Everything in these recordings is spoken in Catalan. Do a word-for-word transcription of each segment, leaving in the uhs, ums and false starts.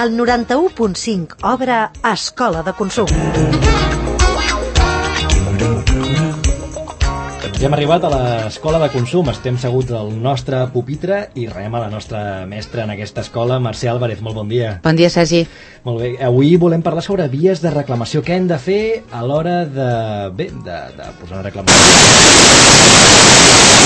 al noranta-u punt cinc obre Escola de Consum. Ja hem arribat a l'Escola de Consum, estem seguts al nostre pupitre i rebem a la nostra mestra en aquesta escola, Mercè Álvarez. Molt bon dia. Bon dia, Sergi. Molt bé, avui volem parlar sobre vies de reclamació. Què hem de fer a l'hora de, bé, de, de posar una reclamació?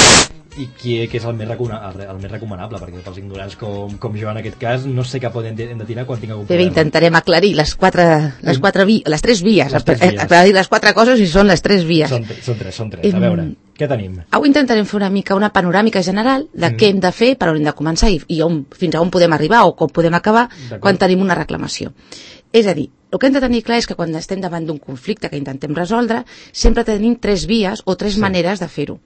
I qui, qui és el més, recomana, el més recomanable, perquè pels ignorants com, com jo en aquest cas no sé cap on hem de, hem de tirar quan tinc algun problema. Bé, intentarem aclarir les quatre, les quatre vi, les tres vies, les tres vies. aclarir les quatre coses i són les tres vies. Són, són tres, són tres. A veure, què tenim? Avui intentarem fer una mica una panoràmica general de mm. què hem de fer, per on hem de començar i, i on, fins a on podem arribar o com podem acabar quan tenim una reclamació. És a dir, el que hem de tenir clar és que quan estem davant d'un conflicte que intentem resoldre, sempre tenim tres vies o tres sí. maneres de fer-ho.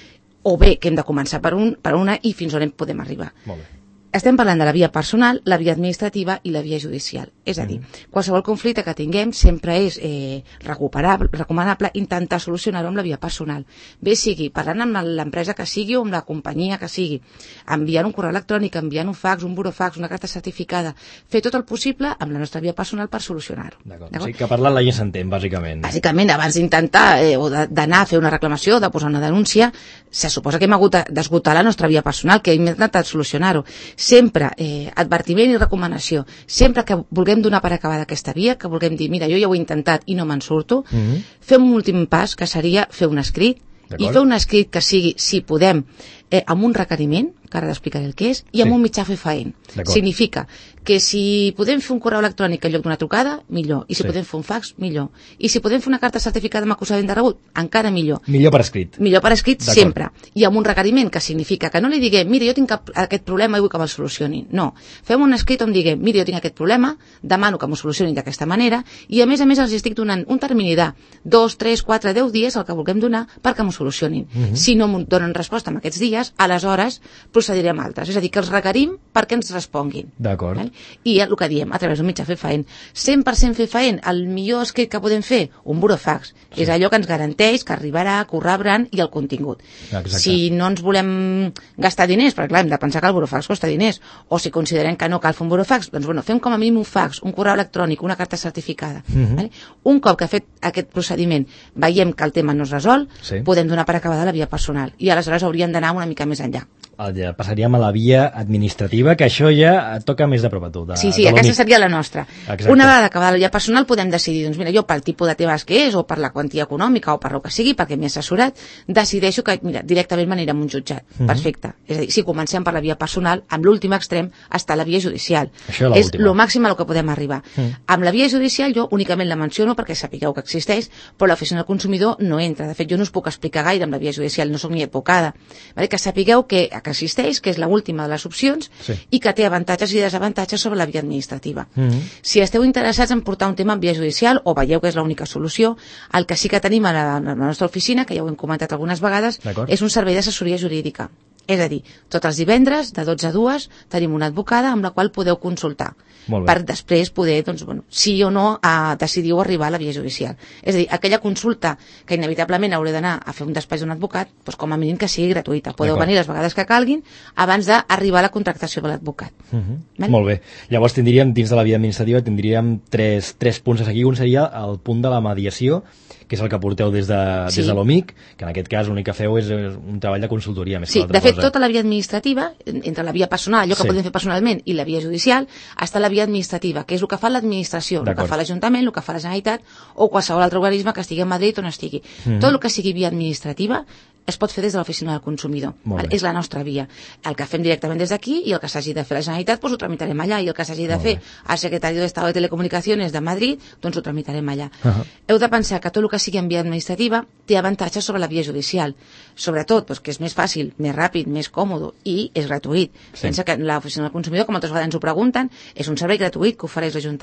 O bé que hem de començar per, un, per una i fins on podem arribar. Molt bé. Estem parlant de la via personal, la via administrativa i la via judicial. És a dir, mm. qualsevol conflicte que tinguem sempre és eh, recuperable, recomanable intentar solucionar-ho amb la via personal. Bé sigui parlant amb l'empresa que sigui o amb la companyia que sigui, enviant un correu electrònic, enviant un fax, un burofax, una carta certificada, fer tot el possible amb la nostra via personal per solucionar-ho. D'acord, o sigui que parlant la ja s'entén, bàsicament. Bàsicament, abans d'intentar eh, o d'anar a fer una reclamació, de posar una denúncia, se suposa que hem hagut d'esgotar la nostra via personal, que hem intentat solucionar-ho. Sempre, eh, advertiment i recomanació, sempre que vulguem donar per acabada aquesta via, que vulguem dir, mira, jo ja ho he intentat i no me'n surto, mm-hmm. fem un últim pas, que seria fer un escrit, i fer un escrit que sigui, si podem, eh, amb un requeriment, que ara t'explicaré el que és, i amb sí. un mitjà fefaent. Significa que si podem fer un correu electrònic en lloc d'una trucada, millor. I si sí. podem fer un fax, millor. I si podem fer una carta certificada amb acusament de rebut, encara millor. Millor per escrit. Millor per escrit sempre. I amb un requeriment, que significa que no li diguem, mira, jo tinc cap, aquest problema i vull que me'l solucionin. No. Fem un escrit on diguem, mira, jo tinc aquest problema, demano que m'ho solucionin d'aquesta manera, i a més a més els estic donant un termini de dos, tres, quatre, deu dies, el que vulguem donar, perquè m'ho solucionin. Mm-hmm. Si no m'ho donen resposta en aquests dies, aleshores procedirem amb altres. És a dir, que els requerim perquè ens responguin. D'acord. Val? I el que diem, a través d'un mitjà fefaent. cent per cent fefaent, el millor escrit que podem fer, un burofax. Sí. És allò que ens garanteix que arribarà, que ho rebran i el contingut. Exacte. Si no ens volem gastar diners, perquè clar, hem de pensar que el burofax costa diners, o si considerem que no cal fer un burofax, doncs bueno, fem com a mínim un fax, un correu electrònic, una carta certificada. Mm-hmm. Vale? Un cop que ha fet aquest procediment veiem que el tema no es resol, sí. podem donar per acabada la via personal i aleshores hauríem d'anar una mica més enllà. Ja passaríem a la via administrativa, que això ja et toca més de prop a tu. De, sí, sí, de aquesta seria la nostra. Exacte. Una vegada acabada la via personal podem decidir, doncs mira, jo pel tipus de temes que és, o per la quantia econòmica, o per el que sigui, perquè m'he assessorat, decideixo que mira, directament m'anirem a un jutjat. Uh-huh. Perfecte. És a dir, si comencem per la via personal, amb l'últim extrem està la via judicial. Això és és el màxim a lo que podem arribar. Uh-huh. Amb la via judicial jo únicament la menciono perquè sapigueu que existeix, però l'oficina del consumidor no entra. De fet, jo no us puc explicar gaire amb la via judicial, no soc ni advocada. Vale? Que sapigueu que, que existeix, que és la última de les opcions sí. i que té avantatges i desavantatges sobre la via administrativa. Mm-hmm. Si esteu interessats en portar un tema en via judicial o veieu que és l'única solució, el que sí que tenim a la, a la nostra oficina, que ja ho hem comentat algunes vegades, és un servei d'assessoria jurídica. És a dir, tots els divendres, de dotze a dues, tenim una advocada amb la qual podeu consultar per després poder, doncs, bueno, sí o no a decidiu arribar a la via judicial. És a dir, aquella consulta que inevitablement haureu d'anar a fer un despatx d'un advocat, doncs com a mínim que sigui gratuïta. Podeu venir les vegades que calguin abans d'arribar a la contractació de l'advocat. Uh-huh. Vale? Molt bé. Llavors tindríem, dins de la via administrativa, tindríem tres, tres punts a seguir. Un seria el punt de la mediació, que és el que porteu des de, sí. des de l'O M I C, que en aquest cas l'únic que feu és un treball de consultoria més sí, que l'altra cosa. Sí, de fet, cosa. tota la via administrativa, entre la via personal, allò que sí. podem fer personalment, i la via judicial, està la via administrativa, que és el que fa l'administració, el que fa l'Ajuntament, el que fa la Generalitat, o qualsevol altre organisme que estigui a Madrid on estigui. Mm-hmm. Tot el que sigui via administrativa es pot fer des de l'oficina del consumidor. És la nostra via. El que fem directament des d'aquí i el que s'hagi de fer a la Generalitat, doncs ho tramitarem allà, i el que s'hagi de fer al Secretari d'Estado de Telecomunicaciones de Madrid, doncs ho tramitarem allà. Uh-huh. Heu de pensar que tot el que sigui en via administrativa té avantatges sobre la via judicial. Sobretot, doncs, que és més fàcil, més ràpid, més còmode i és gratuït. Sí. Pensa que l'oficina del consumidor, com moltes vegades ens ho pregunten, és un servei gratuït que ofereix l'Ajuntament.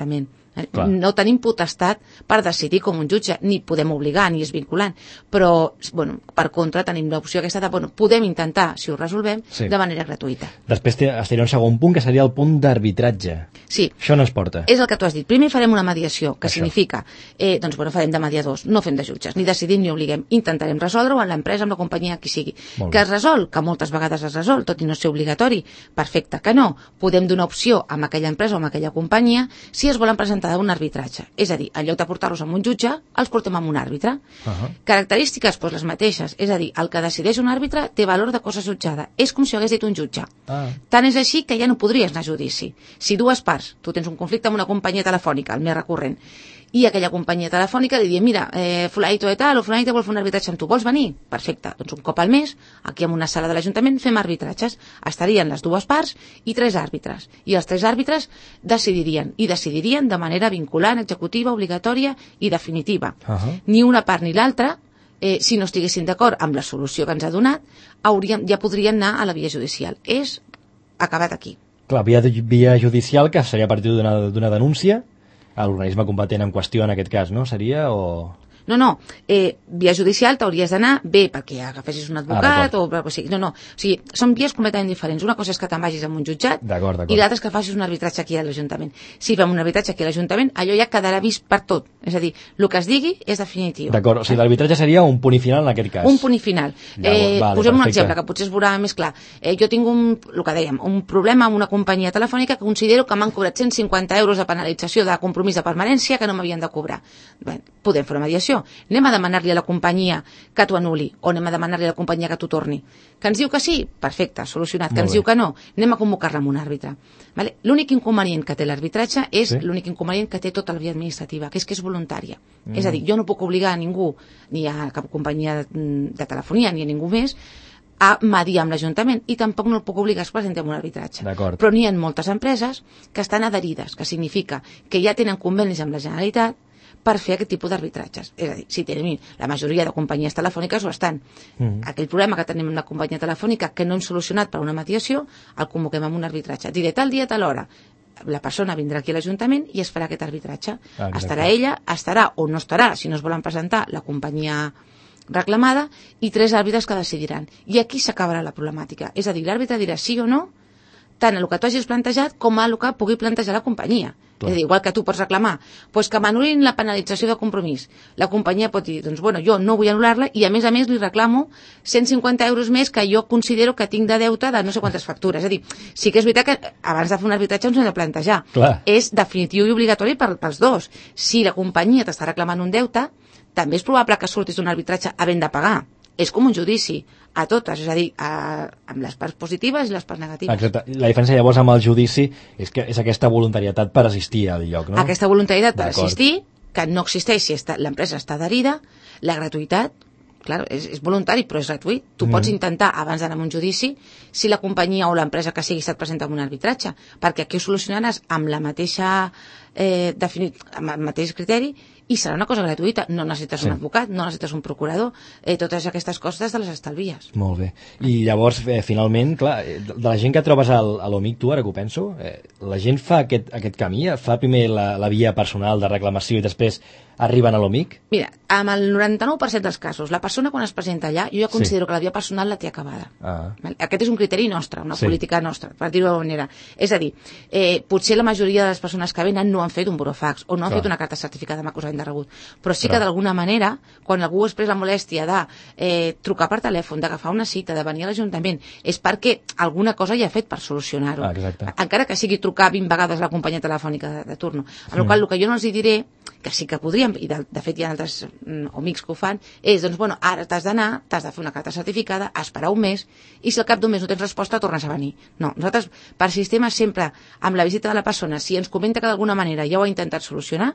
Clar. No tenim potestat per decidir com un jutge, ni podem obligar, ni és vinculant, però, bueno, per contra tenim l'opció aquesta de, bueno, podem intentar, si ho resolvem, sí. de manera gratuïta. Després estaria un segon punt, que seria el punt d'arbitratge. Sí. Això no es porta. És el que tu has dit. Primer farem una mediació, que Això. significa, eh, doncs, bueno, farem de mediadors, no fem de jutges, ni decidim ni obliguem, intentarem resoldre-ho en l'empresa, amb la companyia, qui sigui. Que es resol, que moltes vegades es resol, tot i no ser obligatori, perfecte, que no. Podem donar opció amb aquella empresa o amb aquella companyia si es volen presentar un arbitratge. És a dir, en lloc de portar-los amb un jutge, els portem amb un àrbitre. Uh-huh. Característiques, doncs les mateixes. És a dir, el que decideix un àrbitre té valor de cosa jutjada. És com si ho hagués dit un jutge. Ah. Tant és així que ja no podries anar a judici. Si dues parts, tu tens un conflicte amb una companyia telefònica, el més recurrent, i aquella companyia telefònica li diu, mira, eh, fulanito de tal o fulanito vol fer un arbitratge amb tu, vols venir? Perfecte, doncs un cop al mes, aquí en una sala de l'Ajuntament fem arbitratges, estarien les dues parts i tres àrbitres, i els tres àrbitres decidirien, i decidirien de manera vinculant, executiva, obligatòria i definitiva. Uh-huh. Ni una part ni l'altra, eh, si no estiguessin d'acord amb la solució que ens ha donat, hauríem, ja podrien anar a la via judicial. És acabat aquí. Clar, via, via judicial, que seria a partir d'una d'una denúncia a l'organisme competent en qüestió, en aquest cas, no? Seria, o... No, no, eh, via judicial t'hauries d'anar bé perquè agafessis un advocat ah, o, o sigui, no, no, o sigui, són vies completament diferents. Una cosa és que te'n vagis amb un jutjat i l'altra és que facis un arbitratge aquí a l'Ajuntament. Si fem un arbitratge aquí a l'Ajuntament, allò ja quedarà vist per tot. És a dir, el que es digui és definitiu. D'acord, o sigui, l'arbitratge seria un punt i final en aquest cas. Un punt i final. Eh, vale, posem un perfecte. exemple que potser es veurà més clar. Eh, jo tinc un, el que dèiem, un problema amb una companyia telefònica que considero que m'han cobrat cent cinquanta euros de penalització de compromís de permanència que no m'havien de cobrar. Bé, podem fer una mediació. Anem a demanar-li a la companyia que t'ho anul·li o anem a demanar-li a la companyia que t'ho torni. Que ens diu que sí? Perfecte, solucionat. Que ens diu que no? Anem a convocar-la amb un àrbitre. Vale? L'únic inconvenient que té l'arbitratge és sí? l'únic inconvenient que té tota la via administrativa, que és que és voluntària. Mm. És a dir, jo no puc obligar a ningú, ni a cap companyia de, de telefonia, ni a ningú més, a mediar amb l'Ajuntament i tampoc no el puc obligar a que es presenti amb un arbitratge. Però n'hi ha moltes empreses que estan adherides, que significa que ja tenen convenis amb la Generalitat per fer aquest tipus d'arbitratges. És a dir, si tenim, la majoria de companyies telefòniques ho estan. Mm. Aquell problema que tenim amb la companyia telefònica que no hem solucionat per una mediació, el convoquem amb un arbitratge. Diré tal dia, tal hora. La persona vindrà aquí a l'Ajuntament i es farà aquest arbitratge. Ah, estarà ella, estarà o no estarà, si no es volen presentar, la companyia reclamada i tres àrbitres que decidiran. I aquí s'acabarà la problemàtica. És a dir, l'àrbitre dirà sí o no, tant a el que tu hagis plantejat com a el que pugui plantejar la companyia. Clar. És a dir, igual que tu pots reclamar, doncs que m'anul·lin la penalització de compromís. La companyia pot dir, doncs bueno, jo no vull anul·lar-la i a més a més li reclamo cent cinquanta euros més que jo considero que tinc de deute de no sé quantes factures. És a dir, sí que és veritat que abans de fer un arbitratge ens hem de plantejar. Clar. És definitiu i obligatori per, pels dos. Si la companyia t'està reclamant un deute, també és probable que surtis d'un arbitratge havent de pagar. És com un judici, a totes, és a dir, a, amb les parts positives i les parts negatives. Exacte. La diferència llavors amb el judici és que és aquesta voluntarietat per assistir al lloc, no? Aquesta voluntarietat per assistir, que no existeix si l'empresa està adherida, la gratuïtat, clar, és, és voluntari però és gratuït. Tu mm. pots intentar, abans d'anar a un judici, si la companyia o l'empresa que sigui se't presenta amb un arbitratge, perquè aquí ho solucionaràs amb la mateixa eh, definit, amb el mateix criteri i serà una cosa gratuïta. No necessites sí. un advocat, no necessites un procurador, eh, totes aquestes costes te les estalvies. Molt bé. I llavors, eh, finalment, clar, de la gent que trobes al, a l'O M I C, tu, ara que ho penso, eh, la gent fa aquest, aquest camí, fa primer la, la via personal de reclamació i després arriben a l'O M I C? Mira, amb el noranta-nou per cent dels casos, la persona quan es presenta allà, jo ja considero sí. que la via personal la té acabada. Ah. Aquest és un criteri nostre, una sí. política nostra, per dir-ho d'alguna manera. És a dir, eh, potser la majoria de les persones que venen no han fet un burofax o no han Clar. fet una carta certificada amb acusament de rebut, però sí Però... que d'alguna manera, quan algú es pres la molèstia de eh, trucar per telèfon, d'agafar una cita, de venir a l'Ajuntament, és perquè alguna cosa ja ha fet per solucionar-ho. Ah, encara que sigui trucar vint vegades a la companyia telefònica de, de turno. Amb la mm. qual cosa, el que jo no els diré, que sí que podríem, i de, de fet hi ha altres mm, O M I Cs que ho fan, és, doncs, bueno, ara t'has d'anar, t'has de fer una carta certificada, esperar un mes, i si al cap d'un mes no tens resposta, tornes a venir. No, nosaltres, per sistema, sempre, amb la visita de la persona, si ens comenta que d'alguna manera ja ho ha intentat solucionar,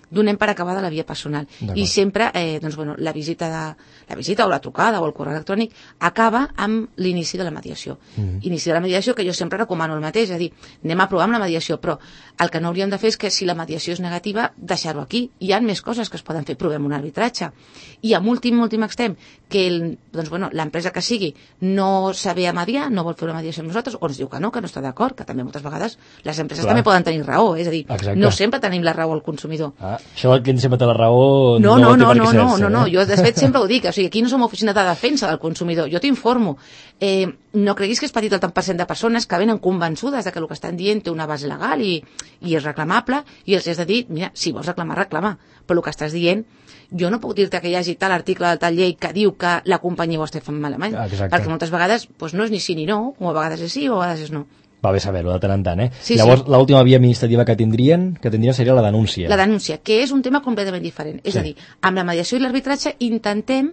donem per acabada la via personal. I sempre, eh, doncs, bueno, la visita de, la visita o la trucada o el correu electrònic acaba amb l'inici de la mediació. Mm. Inici de la mediació que jo sempre recomano el mateix, és a dir, anem a provar amb la mediació, però el que no hauríem de fer és que si la mediació és negativa, deixar-ho aquí. Hi ha més coses que es poden fer, provem un arbitratge. I amb últim, últim extrem, que el, doncs, bueno, l'empresa que sigui no sabe mediar, no vol fer una mediació amb nosaltres, o ens diu que no, que no està d'acord, que també moltes vegades les empreses Clar. també poden tenir raó, és a dir, Exacte. no sempre tenim la raó al consumidor. Ah, això del client sempre té la raó no, no, no, no, no, no, no, no, jo de fet sempre ho dic, o sigui, aquí no som oficina de defensa del consumidor, jo t'informo. Eh, no creguis que és petit el tant per cent de persones que venen convençudes de que el que estan dient té una base legal i, i és reclamable, i els has de dir, mira, si vols reclamar, reclama, però el que estàs dient, jo no puc dir-te que hi hagi tal article de tal llei que diu que la companyia ho està fent malament, Exacte. perquè moltes vegades doncs no és ni sí ni no, o a vegades és sí o a vegades és no. Va bé saber-ho de tant en tant, eh? Sí, Llavors, sí. l'última via administrativa que tindrien, que tindrien seria la denúncia. La denúncia, que és un tema completament diferent. És sí. a dir, amb la mediació i l'arbitratge intentem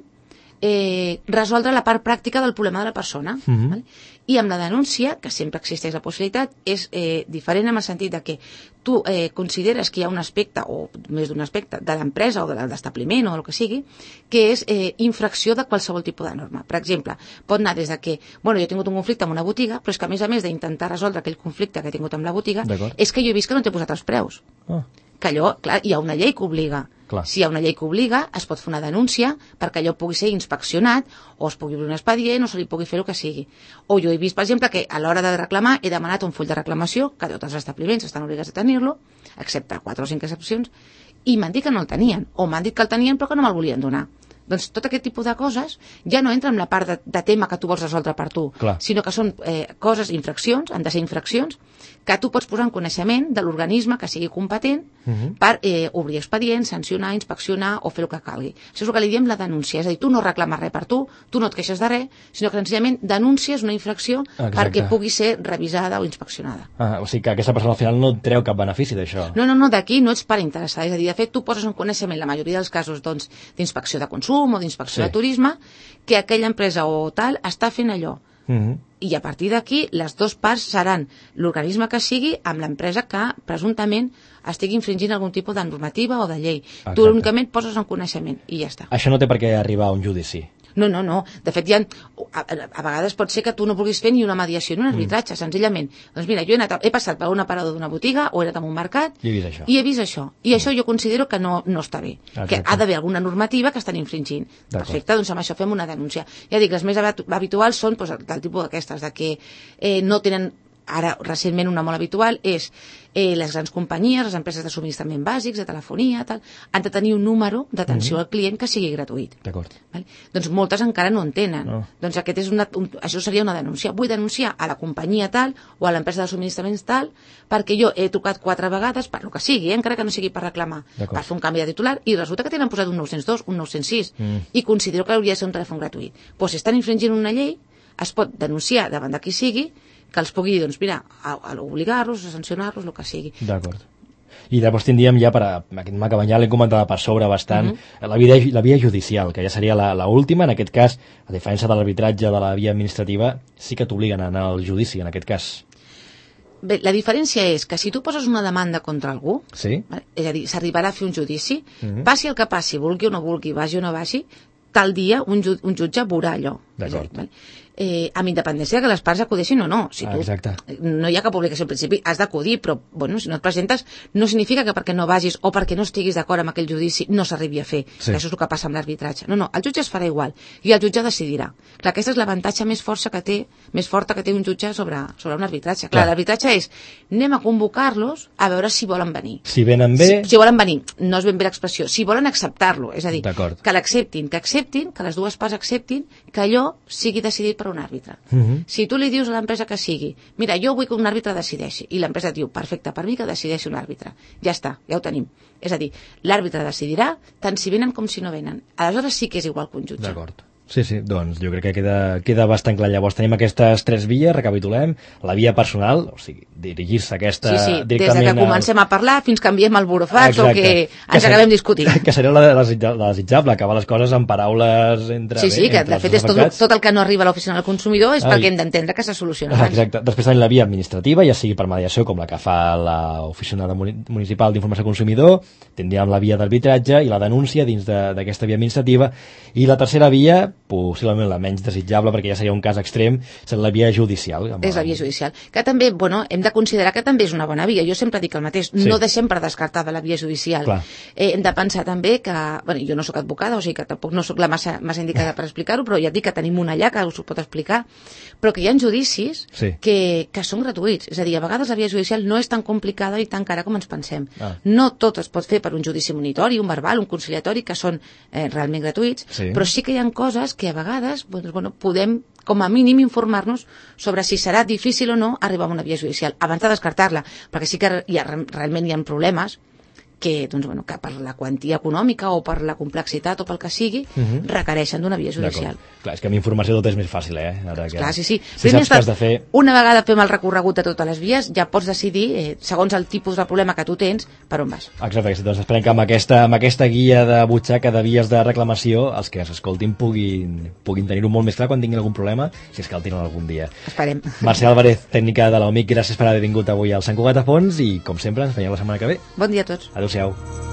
eh, resoldre la part pràctica del problema de la persona. Mm-hmm. Vale? I amb la denúncia, que sempre existeix la possibilitat, és eh, diferent en el sentit de que tu eh, consideres que hi ha un aspecte, o més d'un aspecte, de l'empresa o de l'establiment o el que sigui, que és eh, infracció de qualsevol tipus de norma. Per exemple, pot anar des de que, bueno, jo he tingut un conflicte amb una botiga, però és que a més a més d'intentar resoldre aquell conflicte que he tingut amb la botiga, és que jo he vist que no t'he posat els preus. Oh. Que allò, clar, hi ha una llei que obliga. Clar. Si hi ha una llei que obliga, es pot fer una denúncia perquè allò pugui ser inspeccionat, o es pugui obrir un expedient, o se li pugui fer el que sigui. O jo he vist, per exemple, que a l'hora de reclamar he demanat un full de reclamació, que tots els establiments estan obligats a tenir-lo, excepte quatre o cinc excepcions, i m'han dit que no el tenien, o m'han dit que el tenien però que no me'l volien donar. Doncs tot aquest tipus de coses ja no entra en la part de, de tema que tu vols resoldre per tu, Clar. sinó que són eh, coses, infraccions, han de ser infraccions, que tu pots posar en coneixement de l'organisme que sigui competent uh-huh. per eh, obrir expedients, sancionar, inspeccionar o fer el que calgui. Això és el que li diem la denúncia, és a dir, tu no reclames res per tu, tu no et queixes de res, sinó que senzillament denúncies una infracció Exacte. perquè pugui ser revisada o inspeccionada. Ah, o sigui que aquesta persona al final no treu cap benefici d'això. No, no, no, d'aquí no ets part interessada, és a dir, de fet tu poses en coneixement la majoria dels casos doncs, d'inspecció de consum o d'inspecció sí. de turisme, que aquella empresa o tal està fent allò. Uh-huh. I a partir d'aquí les dues parts seran l'organisme que sigui amb l'empresa que presumptament estigui infringint algun tipus de normativa o de llei. Exacte. Tu únicament poses en coneixement i ja està. Això no té per què arribar a un judici. No, no, no. De fet, ja, a, a vegades pot ser que tu no vulguis fer ni una mediació ni un arbitratge, mm. senzillament. Doncs mira, jo he, anat a, he passat per un aparador d'una botiga o he anat a un mercat i he vist això. I he vist això. I mm. això jo considero que no, no està bé. Exacte. Que ha d'haver alguna normativa que estan infringint. Perfecte, doncs amb això fem una denúncia. Ja dic, les més habituals són doncs, del tipus d'aquestes, de que eh, no tenen... Ara, recentment, una molt habitual és eh, les grans companyies, les empreses de subministrament bàsics, de telefonia, tal, han de tenir un número d'atenció mm-hmm. al client que sigui gratuït. D'acord. Vale? Doncs moltes encara no en tenen. No. Doncs aquest és una, un, això seria una denúncia. Vull denunciar a la companyia tal o a l'empresa de subministraments tal perquè jo he trucat quatre vegades per lo que sigui, eh, encara que no sigui per reclamar, per fer un canvi de titular, i resulta que tenen posat un nou cents dos, un nou cents sis, mm. i considero que hauria de ser un telèfon gratuït. Doncs si estan infringint una llei, es pot denunciar davant de qui sigui, que els pugui, doncs, mira, a, a obligar-los, a sancionar-los, el que sigui. D'acord. I llavors tindríem ja, per a, aquest macabanyà ja l'hem comentat per sobre bastant, uh-huh. la, via, la via judicial, que ja seria la, la última, en aquest cas, a diferència de l'arbitratge de la via administrativa, sí que t'obliguen a anar al judici, en aquest cas. Bé, la diferència és que si tu poses una demanda contra algú, sí? Vale, és a dir, s'arribarà a fer un judici, uh-huh. passi el que passi, vulgui o no vulgui, vagi o no vagi, tal dia un, ju un jutge veurà allò. D'acord. Vale? Eh, amb independència que les parts acudeixin o no. Si tu, ah, no hi ha cap obligació al principi, has d'acudir, però bueno, si no et presentes no significa que perquè no vagis o perquè no estiguis d'acord amb aquell judici no s'arribi a fer. Sí. Això és el que passa amb l'arbitratge. No, no, el jutge es farà igual i el jutge decidirà. Clar, aquesta és l'avantatge més força que té, més forta que té un jutge sobre, sobre un arbitratge. Clar, Clar. L'arbitratge és anem a convocar-los a veure si volen venir. Si venen bé... Si, si volen venir, no és ben bé l'expressió, si volen acceptar-lo, és a dir, que l'acceptin, que acceptin, que les dues parts acceptin que allò sigui decidit per un àrbitre. Uh-huh. Si tu li dius a l'empresa que sigui, mira, jo vull que un àrbitre decideixi, i l'empresa diu, perfecte, per mi que decideixi un àrbitre, ja està, ja ho tenim. És a dir, l'àrbitre decidirà tant si venen com si no venen. Aleshores sí que és igual que un jutge. D'acord. Sí, sí, doncs jo crec que queda, queda bastant clar. Llavors tenim aquestes tres vies, recapitulem. La via personal, o sigui, dirigir-se a aquesta Sí, sí, directament... des de que comencem a parlar fins que enviem el burofax o que ens que ser, acabem discutint. Que seria la, la, la desitjable, acabar les coses amb paraules entre... Sí, sí, bé, que entre de fet és tot, tot el que no arriba a l'oficina del consumidor és Ai. perquè hem d'entendre que s'ha solucionat. Exacte. Després tenim la via administrativa, ja sigui per mediació, com la que fa l'Oficina Municipal d'Informació al Consumidor, tindríem la via d'arbitratge i la denúncia dins d'aquesta via administrativa, i la tercera via, possiblement la menys desitjable, perquè ja seria un cas extrem, és la via judicial. És la via judicial. Que també, bueno, hem de considerar que també és una bona via. Jo sempre dic el mateix, sí. No deixem per descartada la via judicial. Eh, hem de pensar també que, bueno, jo no sóc advocada, o sigui que tampoc no sóc la massa, massa indicada per explicar-ho, però ja et dic que tenim una allà que us ho pot explicar, però que hi ha judicis sí. que, que són gratuïts. És a dir, a vegades la via judicial no és tan complicada i tan cara com ens pensem. Ah. No tot es pot fer per un judici monitori, un verbal, un conciliatori, que són eh, realment gratuïts, sí. Però sí que hi ha coses que a vegades doncs, bueno, podem, com a mínim, informar-nos sobre si serà difícil o no arribar a una via judicial, abans de descartar-la, perquè sí que hi ha, realment hi ha problemes que, doncs, bueno, que per la quantia econòmica o per la complexitat o pel que sigui, uh-huh. requereixen d'una via judicial. Clar, és que amb informació tot és més fàcil, eh? Ara que... Clar, sí, sí. Si saps que has de fer... Una vegada fem el recorregut de totes les vies, ja pots decidir, eh, segons el tipus de problema que tu tens, per on vas. Exacte, doncs esperem que amb aquesta, amb aquesta guia de butxaca de vies de reclamació, els que s'escoltin puguin, puguin tenir-ho molt més clar quan tinguin algun problema, si és que el tenen algun dia. Esperem. Mercè Álvarez, tècnica de l'O M I C, gràcies per haver vingut avui al Sant Cugat a Fons i, com sempre, ens veiem la setmana que ve. Bon dia a tots. Adéu-siau.